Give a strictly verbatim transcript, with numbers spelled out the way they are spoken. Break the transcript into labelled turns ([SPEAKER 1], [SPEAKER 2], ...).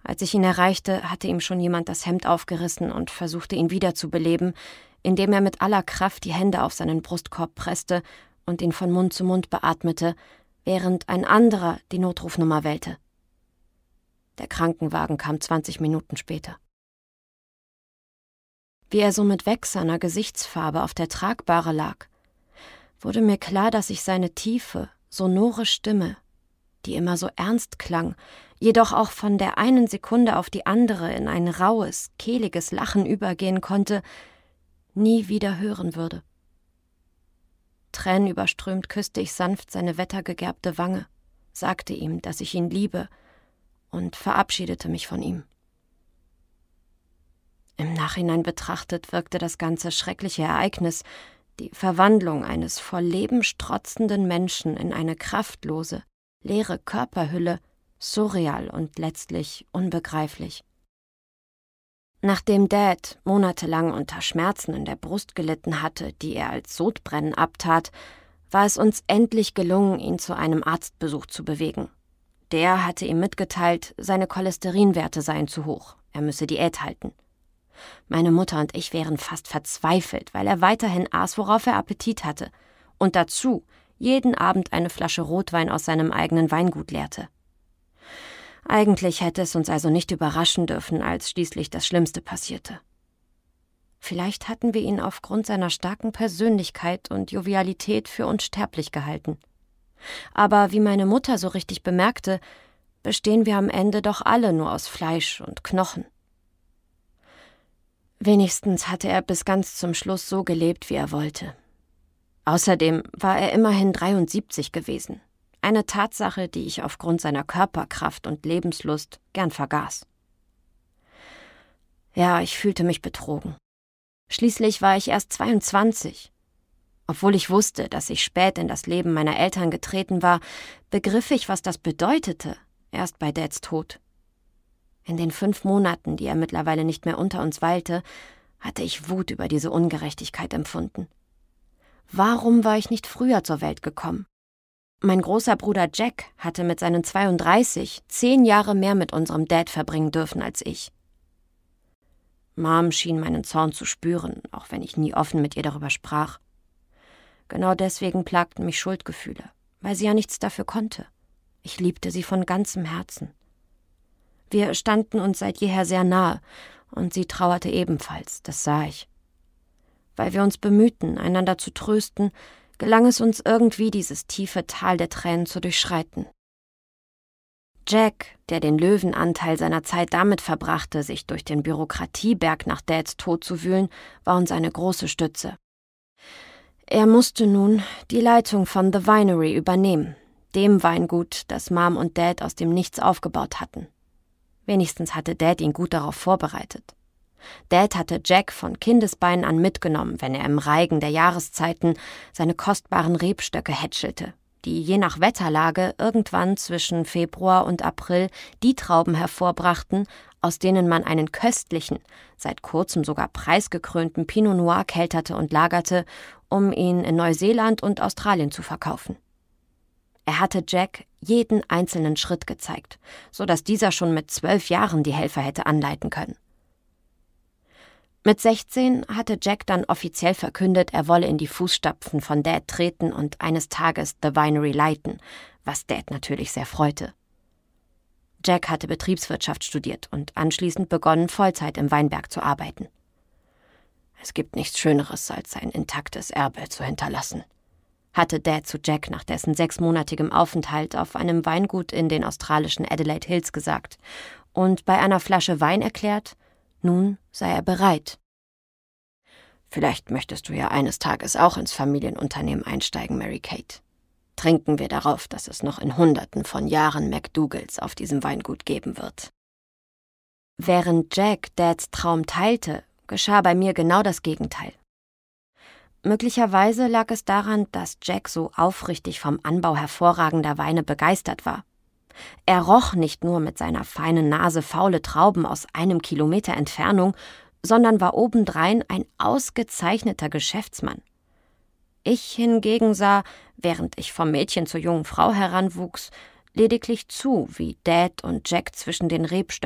[SPEAKER 1] Als ich ihn erreichte, hatte ihm schon jemand das Hemd aufgerissen und versuchte, ihn wiederzubeleben, indem er mit aller Kraft die Hände auf seinen Brustkorb presste und ihn von Mund zu Mund beatmete, während ein anderer die Notrufnummer wählte. Der Krankenwagen kam zwanzig Minuten später. Wie er so mit wächserner Gesichtsfarbe auf der Tragbahre lag, wurde mir klar, dass ich seine tiefe, sonore Stimme, die immer so ernst klang, jedoch auch von der einen Sekunde auf die andere in ein raues, kehliges Lachen übergehen konnte, nie wieder hören würde. Tränenüberströmt küsste ich sanft seine wettergegerbte Wange, sagte ihm, dass ich ihn liebe, und verabschiedete mich von ihm. Im Nachhinein betrachtet wirkte das ganze schreckliche Ereignis, die Verwandlung eines vor Leben strotzenden Menschen in eine kraftlose, leere Körperhülle, surreal und letztlich unbegreiflich. Nachdem Dad monatelang unter Schmerzen in der Brust gelitten hatte, die er als Sodbrennen abtat, war es uns endlich gelungen, ihn zu einem Arztbesuch zu bewegen. Der hatte ihm mitgeteilt, seine Cholesterinwerte seien zu hoch, er müsse Diät halten. Meine Mutter und ich wären fast verzweifelt, weil er weiterhin aß, worauf er Appetit hatte, und dazu jeden Abend eine Flasche Rotwein aus seinem eigenen Weingut leerte. Eigentlich hätte es uns also nicht überraschen dürfen, als schließlich das Schlimmste passierte. Vielleicht hatten wir ihn aufgrund seiner starken Persönlichkeit und Jovialität für unsterblich gehalten. Aber wie meine Mutter so richtig bemerkte, bestehen wir am Ende doch alle nur aus Fleisch und Knochen. Wenigstens hatte er bis ganz zum Schluss so gelebt, wie er wollte. Außerdem war er immerhin dreiundsiebzig gewesen. Eine Tatsache, die ich aufgrund seiner Körperkraft und Lebenslust gern vergaß. Ja, ich fühlte mich betrogen. Schließlich war ich erst zweiundzwanzig. Obwohl ich wusste, dass ich spät in das Leben meiner Eltern getreten war, begriff ich, was das bedeutete, erst bei Dads Tod. In den fünf Monaten, die er mittlerweile nicht mehr unter uns weilte, hatte ich Wut über diese Ungerechtigkeit empfunden. Warum war ich nicht früher zur Welt gekommen? Mein großer Bruder Jack hatte mit seinen zweiunddreißig zehn Jahre mehr mit unserem Dad verbringen dürfen als ich. Mom schien meinen Zorn zu spüren, auch wenn ich nie offen mit ihr darüber sprach. Genau deswegen plagten mich Schuldgefühle, weil sie ja nichts dafür konnte. Ich liebte sie von ganzem Herzen. Wir standen uns seit jeher sehr nahe, und sie trauerte ebenfalls, das sah ich. Weil wir uns bemühten, einander zu trösten, gelang es uns irgendwie, dieses tiefe Tal der Tränen zu durchschreiten. Jack, der den Löwenanteil seiner Zeit damit verbrachte, sich durch den Bürokratieberg nach Dads Tod zu wühlen, war uns eine große Stütze. Er musste nun die Leitung von The Winery übernehmen, dem Weingut, das Mom und Dad aus dem Nichts aufgebaut hatten. Wenigstens hatte Dad ihn gut darauf vorbereitet. Dad hatte Jack von Kindesbeinen an mitgenommen, wenn er im Reigen der Jahreszeiten seine kostbaren Rebstöcke hätschelte, die je nach Wetterlage irgendwann zwischen Februar und April die Trauben hervorbrachten, aus denen man einen köstlichen, seit kurzem sogar preisgekrönten Pinot Noir kelterte und lagerte, um ihn in Neuseeland und Australien zu verkaufen. Er hatte Jack jeden einzelnen Schritt gezeigt, so dass dieser schon mit zwölf Jahren die Helfer hätte anleiten können. Mit sechzehn hatte Jack dann offiziell verkündet, er wolle in die Fußstapfen von Dad treten und eines Tages The Winery leiten, was Dad natürlich sehr freute. Jack hatte Betriebswirtschaft studiert und anschließend begonnen, Vollzeit im Weinberg zu arbeiten. Es gibt nichts Schöneres, als ein intaktes Erbe zu hinterlassen, hatte Dad zu Jack nach dessen sechsmonatigem Aufenthalt auf einem Weingut in den australischen Adelaide Hills gesagt und bei einer Flasche Wein erklärt, nun sei er bereit. Vielleicht möchtest du ja eines Tages auch ins Familienunternehmen einsteigen, Mary Kate. Trinken wir darauf, dass es noch in Hunderten von Jahren McDougals auf diesem Weingut geben wird. Während Jack Dads Traum teilte, geschah bei mir genau das Gegenteil. Möglicherweise lag es daran, dass Jack so aufrichtig vom Anbau hervorragender Weine begeistert war. Er roch nicht nur mit seiner feinen Nase faule Trauben aus einem Kilometer Entfernung, sondern war obendrein ein ausgezeichneter Geschäftsmann. Ich hingegen sah, während ich vom Mädchen zur jungen Frau heranwuchs, lediglich zu, wie Dad und Jack zwischen den Rebstöcken